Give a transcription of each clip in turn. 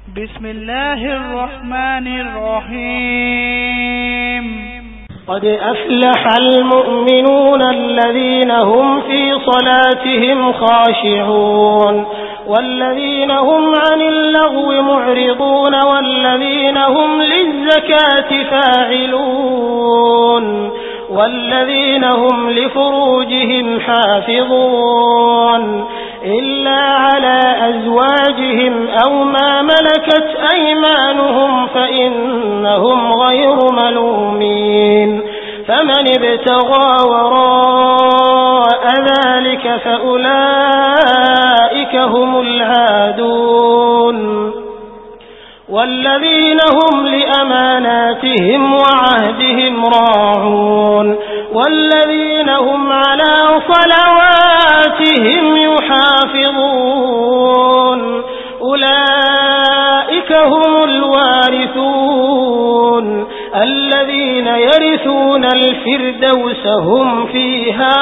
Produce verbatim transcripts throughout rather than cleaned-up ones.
بسم الله الرحمن الرحيم قد أفلح المؤمنون الذين هم في صلاتهم خاشعون والذين هم عن اللغو معرضون والذين هم للزكاة فاعلون والذين هم لفروجهم حافظون إلا على أزواجهم أو ما ملكت أيمانهم فإنهم غير ملومين فمن ابتغى وراء ذلك فأولئك هم العادون والذين هم لأماناتهم وعهدهم راعون والذين هم على صلواتهم يحافظون أولئك هم الوارثون الذين يرثون الفردوس هم فيها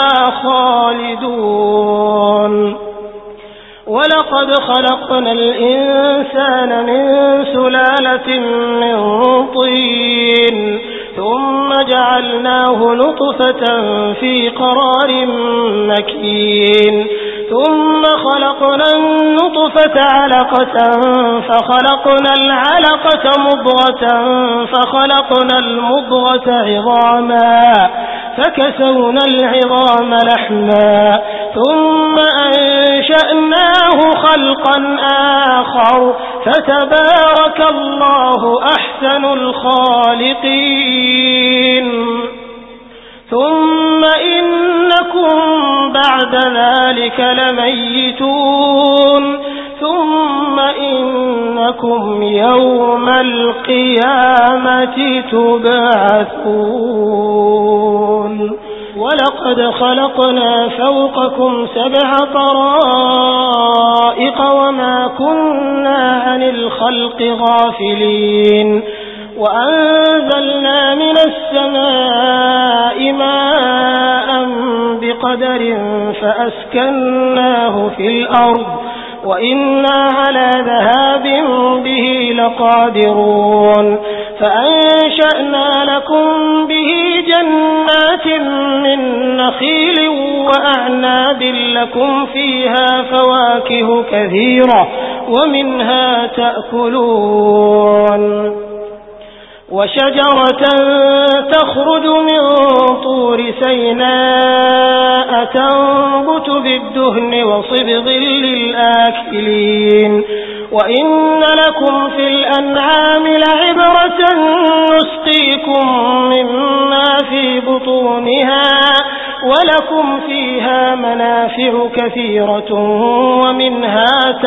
خالدون ولقد خلقنا الإنسان من سلالة من طين ثم جعلناه نطفة في قرار مكين ثم خلقنا النطفة علقة فخلقنا العلقة مضغة فخلقنا المضغة عظاما فكسونا العظام لحما ثم أنشأناه خلقا آخر فتبارك الله أحسن الخالقين ثم إنكم بعد ذلك لميتون ثم إنكم يوم القيامة تبعثون ولقد خلقنا فوقكم سبع طرائق وما كنا عن الخلق غافلين وأنزلنا من السماء ماء بقدر فأسكناه في الأرض وإنا على ذهاب به لقادرون فأنشأنا لكم به جنات من نخيل وأعناب لكم فيها فواكه كثيرة ومنها تأكلون وشجرة تخرج من طور سيناء تنبت بالدهن وصبغ للآكلين وإن لكم في الأنعام لعبرة نسقيكم مما في بطونها ولكم فيها منافع كثيرة ومنها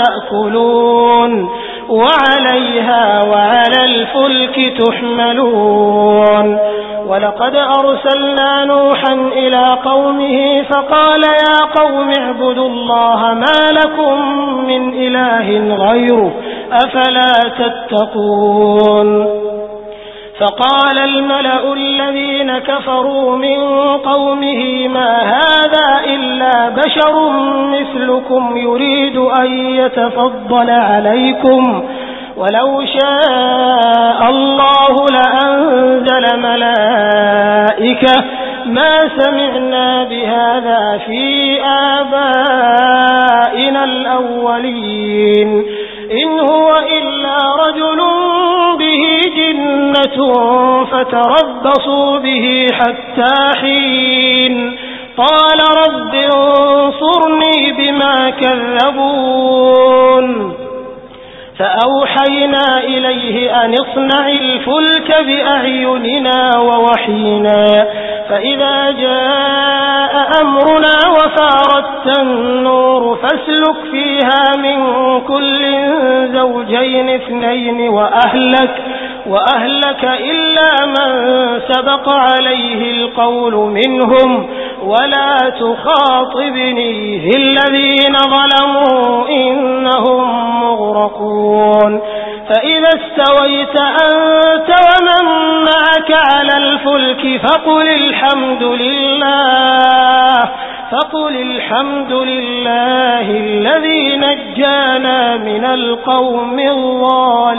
تأكلون وعليها وعلى الفلك تحملون ولقد أرسلنا نوحا إلى قومه فقال يا قوم اعبدوا الله ما لكم من إله غيره أفلا تتقون فقال الملأ الذين كفروا من قومه ما هذا إلا بشر مثلكم يريد أن يتفضل عليكم ولو شاء الله لأنزل ملائكة ما سمعنا بهذا في آبائنا الأولين إن هو إلا رجل به جنة فتربصوا به حتى حين قال رب انصرني بما كذبون فأوحينا إليه أن اصنع الفلك بأعيننا ووحينا فإذا جاء أمرنا وفارت النور فاسلك فيها من كل زوجين اثنين وأهلك وأهلك إلا من سبق عليه القول منهم ولا تخاطبني في الذين ظلموا إنهم مغرقون فإذا استويت أنت ومن معك على الفلك فقل الحمد لله فقل الحمد لله الذي نجانا من القوم الظالمين.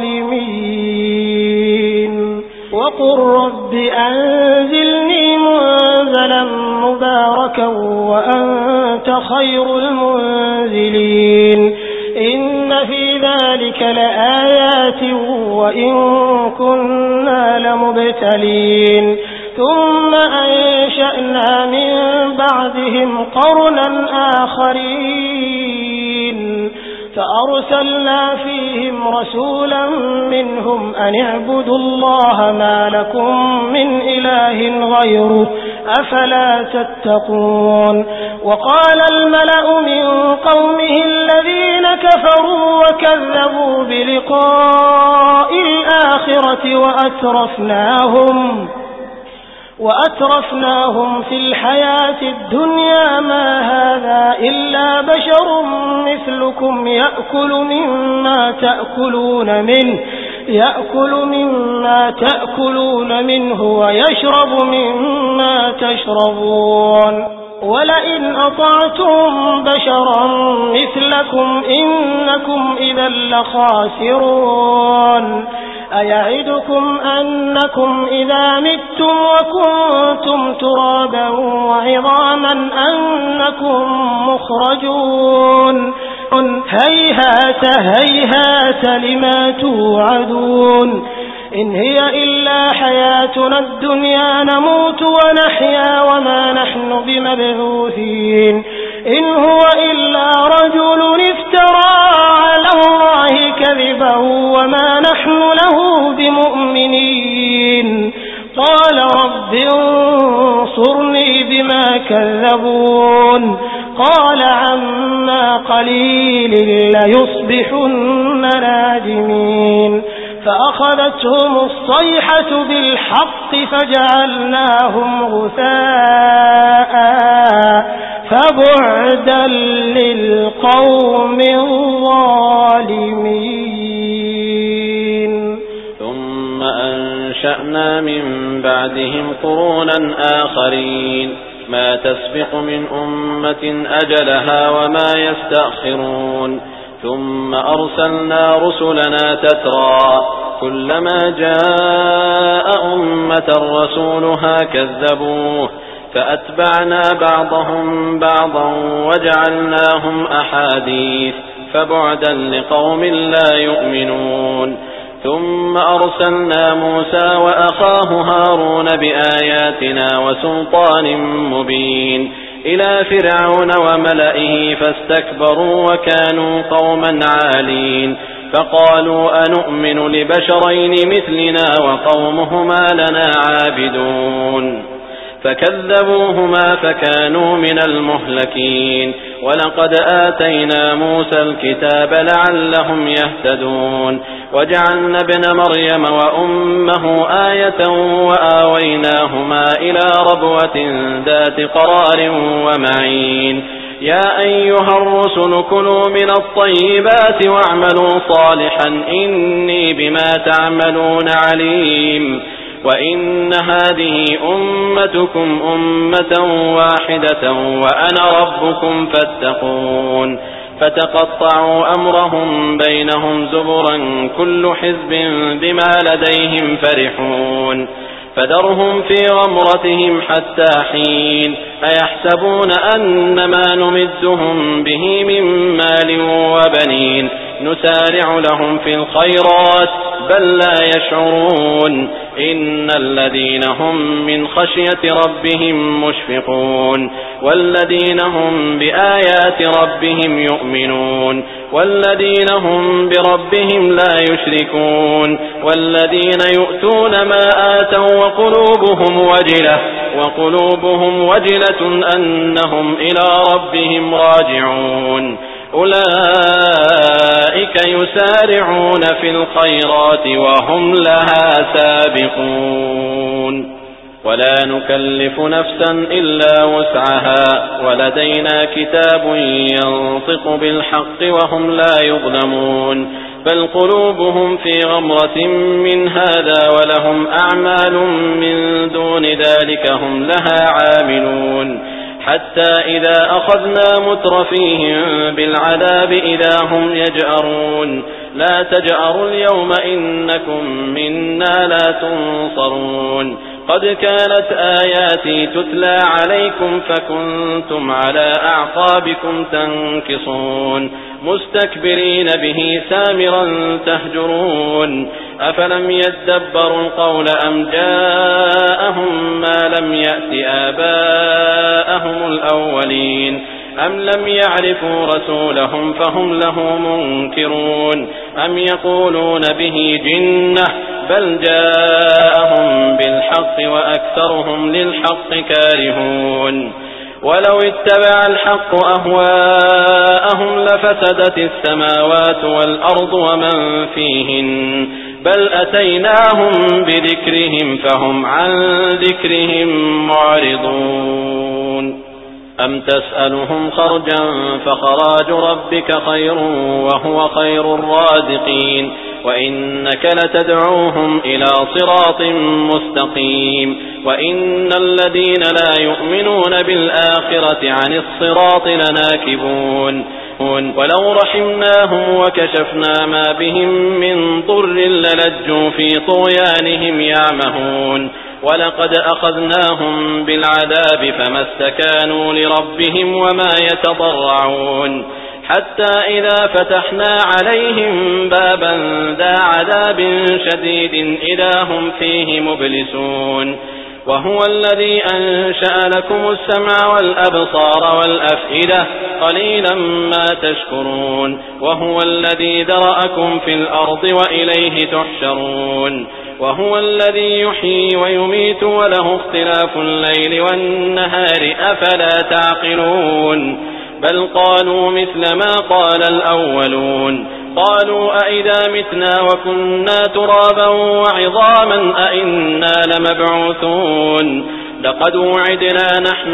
وقل رب أنزلني منزلا مباركا وأنت خير المنزلين إن في ذلك لآيات وإن كنا لمبتلين ثم أنشأنا من بعدهم قرنا آخرين فأرسلنا فيهم رسولا منهم أن اعبدوا الله ما لكم من إله غيره أفلا تتقون وقال الملأ من قومه الذين كفروا وكذبوا بلقاء الآخرة وأترفناهم وأترفناهم في الحياة الدنيا ما هذا إلا بشر مثلكم يأكل مما تأكلون منه يأكل مما تأكلون منه ويشرب مما تشربون ولئن أطعتم بشرا مثلكم إنكم إذا لخاسرون أيعدكم أنكم إذا متم وكنتم ترابا وعظاما أنكم مخرجون هيهات هيهات لما توعدون إن هي إلا حياتنا الدنيا نموت ونحيا وما نحن بمبعوثين إن هو إلا رجل افترى على الله كذبا وما نحن له بمؤمنين قال رب انصرني بما كذبون قال عما قليل ليصبحن نادمين فأخذتهم الصيحة بالحق فجعلناهم غثاء فبعدا للقوم الظالمين ثم أنشأنا من بعدهم قرونا آخرين ما تسبق من أمة أجلها وما يستأخرون ثم أرسلنا رسلنا تترى كلما جاء أمة رسولها كذبوه فأتبعنا بعضهم بعضا وجعلناهم أحاديث فبعدا لقوم لا يؤمنون ثم أرسلنا موسى وأخاه هارون بآياتنا وسلطان مبين إلى فرعون وملئه فاستكبروا وكانوا قوما عالين فقالوا أنؤمن لبشرين مثلنا وقومهما لنا عابدون فكذبوهما فكانوا من المهلكين ولقد آتينا موسى الكتاب لعلهم يهتدون وجعلنا ابن مريم وأمه آية وآويناهما إلى ربوة ذات قرار ومعين يا أيها الرسل كلوا من الطيبات واعملوا صالحا إني بما تعملون عليم وإن هذه أمتكم أمة واحدة وأنا ربكم فاتقون فتقطعوا أمرهم بينهم زبرا كل حزب بما لديهم فرحون فذرهم في غمرتهم حتى حين أيحسبون أن ما نمدهم به من مال وبنين نسارع لهم في الخيرات بل لا يشعرون إن الذين هم من خشية ربهم مشفقون والذين هم بآيات ربهم يؤمنون والذين هم بربهم لا يشركون والذين يؤتون ما آتوا وقلوبهم وجلة وقلوبهم وجلة أنهم إلى ربهم راجعون أولئك يسارعون في الخيرات وهم لها سابقون ولا نكلف نفسا إلا وسعها ولدينا كتاب ينطق بالحق وهم لا يظلمون بل قلوبهم في غمرة من هذا ولهم أعمال من دون ذلك هم لها عاملون حتى إذا أخذنا مترفيهم بالعذاب إذا هم يجأرون لا تجأروا اليوم إنكم منا لا تنصرون قد كانت آياتي تتلى عليكم فكنتم على أعقابكم تنكصون مستكبرين به سامرا تهجرون أفلم يدبروا القول أم جاءهم ما لم يأت آباءهم الأولين أم لم يعرفوا رسولهم فهم له منكرون أم يقولون به جنة بل جاءهم بالحق وأكثرهم للحق كارهون ولو اتبع الحق أهواءهم لفسدت السماوات والأرض ومن فيهن بل أتيناهم بذكرهم فهم عن ذكرهم معرضون أم تسألهم خرجا فخراج ربك خير وهو خير الرازقين وإنك لتدعوهم إلى صراط مستقيم وإن الذين لا يؤمنون بالآخرة عن الصراط لناكبون ولو رحمناهم وكشفنا ما بهم من ضر للجوا في طغيانهم يعمهون ولقد أخذناهم بالعذاب فما استكانوا لربهم وما يتضرعون حتى إذا فتحنا عليهم بابا ذا عذاب شديد إذا هم فيه مبلسون وهو الذي أنشأ لكم السمع والأبصار والأفئدة قليلا ما تشكرون وهو الذي ذرأكم في الأرض وإليه تحشرون وهو الذي يحيي ويميت وله اختلاف الليل والنهار أفلا تعقلون بل قالوا مثل ما قال الأولون قالوا أئذا متنا وكنا ترابا وعظاما أئنا لمبعوثون لقد وعدنا نحن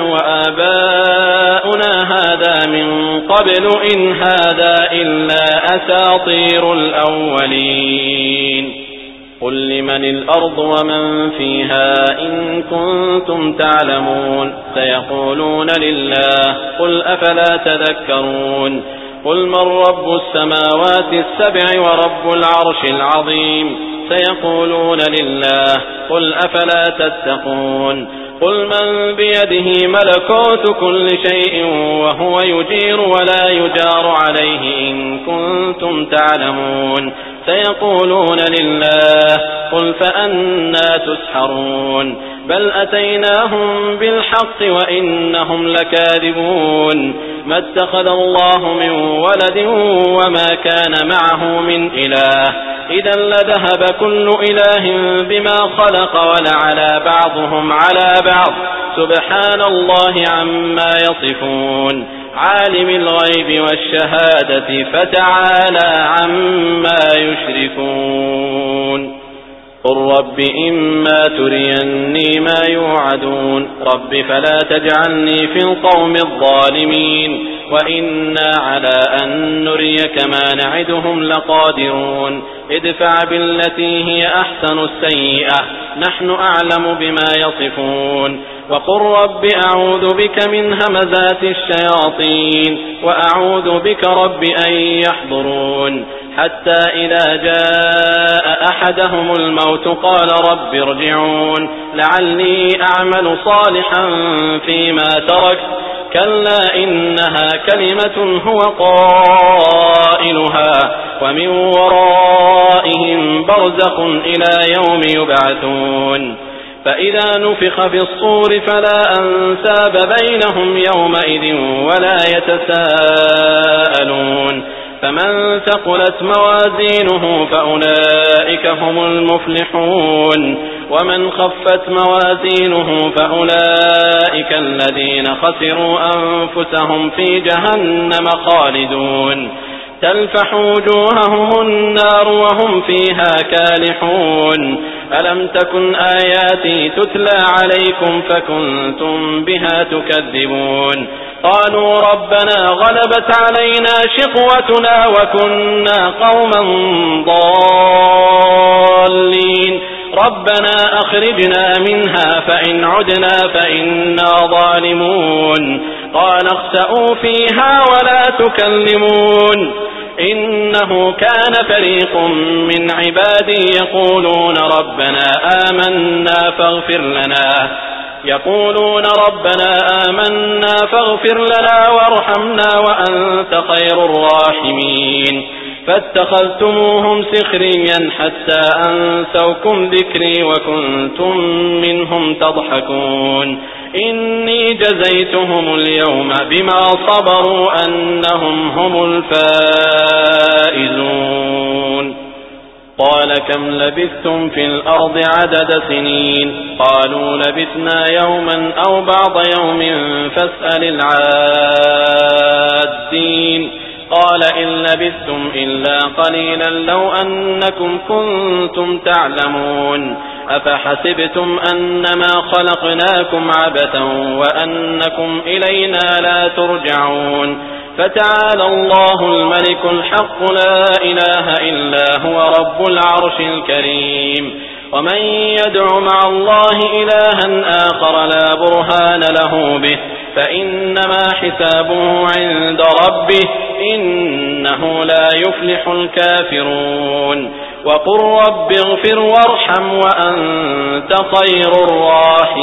وآباؤنا هذا من قبل إن هذا إلا أساطير الأولين قل لمن الأرض ومن فيها إن كنتم تعلمون سيقولون لله قل أفلا تذكرون قل من رب السماوات السبع ورب العرش العظيم سيقولون لله قل أفلا تتقون قل من بيده ملكوت كل شيء وهو يجير ولا يجار عليه إن كنتم تعلمون سيقولون لله قل فأنا تسحرون بل أتيناهم بالحق وإنهم لكاذبون ما اتخذ الله من ولد وما كان معه من إله إذا لذهب كل إله بما خلق ولعلى بعضهم على بعض سبحان الله عما يصفون عالم الغيب والشهادة فتعالى عما يشركون قل رب إما تريني ما يوعدون رب فلا تجعلني في القوم الظالمين وإنا على أن نريك ما نعدهم لقادرون ادفع بالتي هي أحسن السيئة نحن أعلم بما يصفون وقل رب أعوذ بك من همزات الشياطين وأعوذ بك رب أن يحضرون حتى إذا جاء أحدهم الموت قال رب ارجعون لعلي أعمل صالحا فيما تركت كلا إنها كلمة هو قائلها ومن ورائهم برزخ إلى يوم يبعثون فإذا نفخ في الصور فلا أنساب بينهم يومئذ ولا يتساءلون فمن ثقلت موازينه فأولئك هم المفلحون ومن خفت موازينه فأولئك الذين خسروا أنفسهم في جهنم خالدون تلفح وجوههم النار وهم فيها كالحون ألم تكن آياتي تتلى عليكم فكنتم بها تكذبون قالوا ربنا غلبت علينا شقوتنا وكنا قوما ضالين ربنا أخرجنا منها فإن عدنا فإنا ظالمون قال اخسئوا فيها ولا تكلمون إنه كان فريق من عبادي يقولون ربنا آمنا فاغفر لنا يقولون ربنا آمنا فاغفر لنا وارحمنا وأنت خير الراحمين فاتخذتموهم سخريا حتى أنسوكم ذكري وكنتم منهم تضحكون إني جزيتهم اليوم بما صبروا أنهم هم الفائزون قال كم لبثتم في الأرض عدد سنين قالوا لبثنا يوما أو بعض يوم فاسأل العادين قال إن لبثتم إلا قليلا لو أنكم كنتم تعلمون أفحسبتم أنما خلقناكم عبثا وأنكم إلينا لا ترجعون فتعالى الله الملك الحق لا إله إلا هو رب العرش الكريم ومن يدع مع الله إلها آخر لا برهان له به فإنما حسابه عند ربه إنه لا يفلح الكافرون وقل رب اغفر وارحم وأنت خير الراحمين